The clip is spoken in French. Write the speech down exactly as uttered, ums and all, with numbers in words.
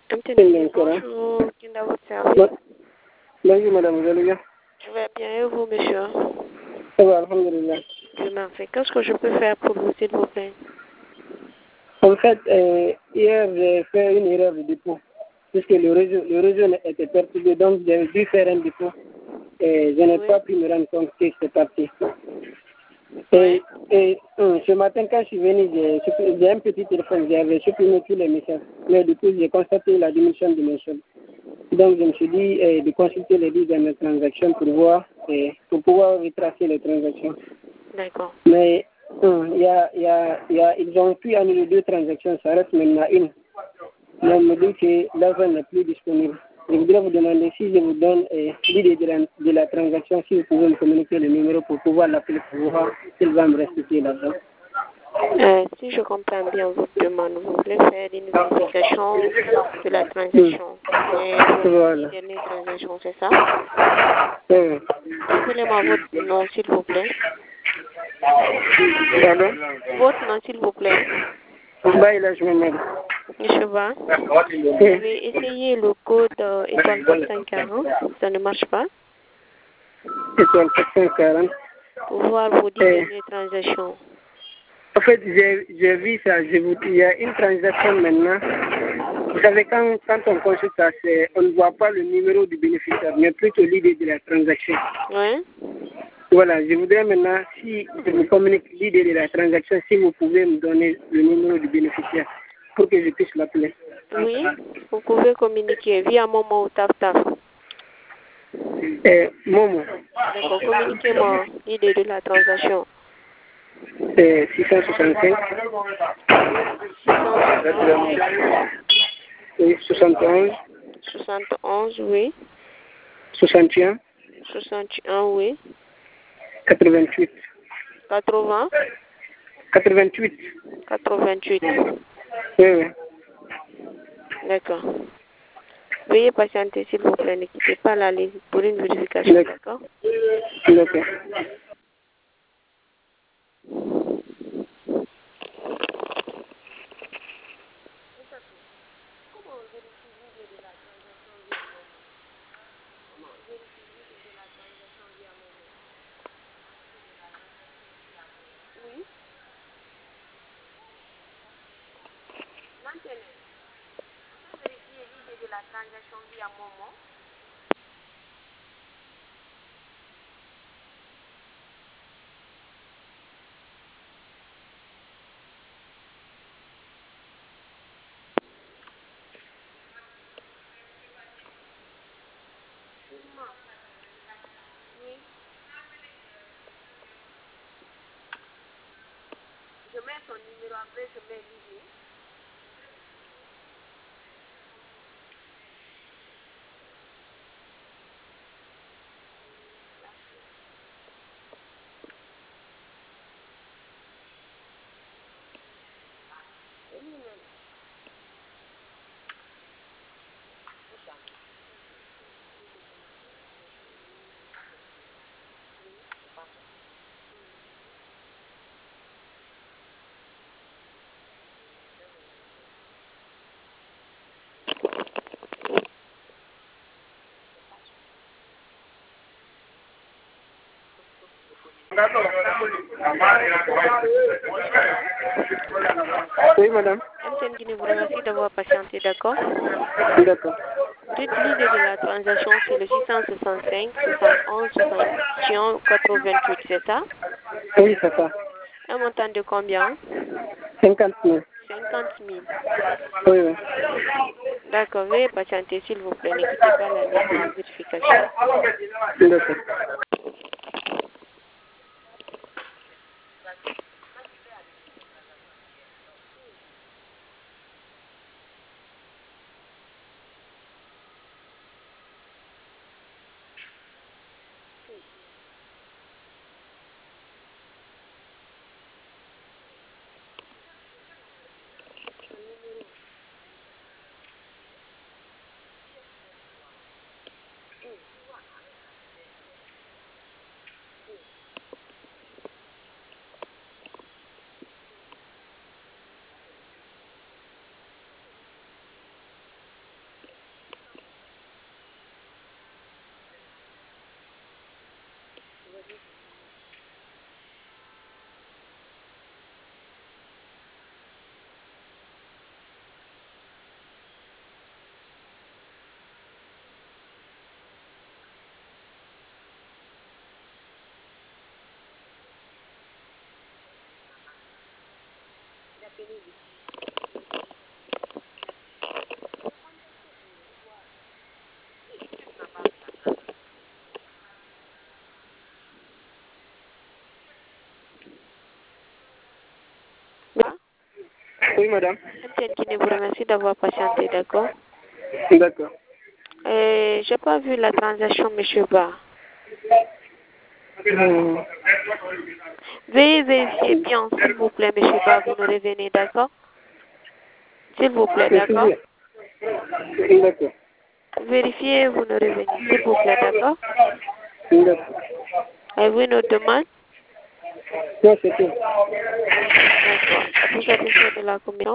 Mtendeni, bonjour, qui est dans votre service? Bonjour madame, vous allez bien? Je vais bien, et vous, monsieur? Ça va, alhamdulillah. Dieu merci. Qu'est-ce que je peux faire pour vous, s'il vous plaît? En fait, euh, hier, j'ai fait une erreur de dépôt, puisque le réseau, le réseau était perturbé, donc j'ai dû faire un dépôt. Et je n'ai Oui. pas pu me rendre compte que c'était parti. Et, Oui. et hum, ce matin, quand je suis venu, j'ai suppi- j'ai un petit téléphone, j'avais supprimé tous les messages. Mais du coup, j'ai constaté la diminution de mes soldes. Donc, je me suis dit eh, de consulter les listes de mes transactions pour voir, eh, pour pouvoir retracer les transactions. D'accord. Mais hum, il y a, il y a, il y a, ils ont pu annuler deux transactions, ça reste maintenant une. Mais on me dit que l'argent n'est plus disponible. Je voudrais vous demander si je vous donne eh, l'idée de la, de la transaction, si vous pouvez me communiquer le numéro pour pouvoir l'appeler pour voir s'il va me restituer l'argent. Euh, si je comprends bien votre demande, vous voulez faire une vérification de la transaction. Et de Voilà. la dernière transaction, c'est ça? Oui. Appelez-moi votre nom, s'il vous plaît. Pardon? Votre nom, s'il vous plaît. Bah, là, je me mets. Monsieur Ba, vous avez essayé le code euh, étoile quatre cent quarante, ça ne marche pas. Étoile quatre cent quarante. Pour voir vos dix dernières transactions. En fait, j'ai j'ai vu ça. Je vous, il y a une transaction maintenant. Vous savez, quand, quand on consulte ça, c'est- on ne voit pas le numéro du bénéficiaire, mais plutôt l'idée de la transaction. Oui. Voilà, je voudrais maintenant, si je vous communique l'idée de la transaction, si vous pouvez me donner le numéro du bénéficiaire pour que je puisse l'appeler. Oui, vous pouvez communiquer via Momo ou Taf Taf. Eh, Momo, D'accord, communiquez-moi l'idée de la transaction. c'est six cent soixante-cinq, oui, soixante et onze, soixante et onze, oui. soixante et un, soixante et un, oui. quatre-vingt-huit. quatre-vingts, quatre-vingt-huit. quatre-vingt-huit. Oui, oui. D'accord. Veuillez patienter, s'il vous plaît. Ne quittez pas la ligne pour une vérification, d'accord? D'accord. Oui. Maintenant, on peut vérifier l'idée de la transaction via Momo. Oui. Je mets son numéro, après je mets l'idée. Oui, madame. M T N Guinée vous remercie d'avoir patienté, d'accord? D'accord. Dites l'idée de la transaction, c'est le six cent soixante-cinq, soixante et onze, soixante et un, quatre-vingt-huit, c'est ça? Oui, c'est ça. Un montant de combien? cinquante mille. cinquante mille. Oui, oui. D'accord, veuillez patienter, s'il vous plaît. Ne quittez pas la ligne pour une vérification. D'accord. Oui, madame. M T N Guinée vous remercie d'avoir patienté, d'accord? D'accord. Euh, j'ai pas vu la transaction, monsieur Ba. Euh, Veuillez vérifier bien, s'il vous plaît, monsieur Ba, vous nous revenez, d'accord? S'il vous plaît, d'accord? D'accord. Vérifiez, vous nous revenez, s'il vous plaît, d'accord? D'accord. Avez-vous une autre demande? Non, c'est tout. D'accord. Êtes-vous satisfait de la commission?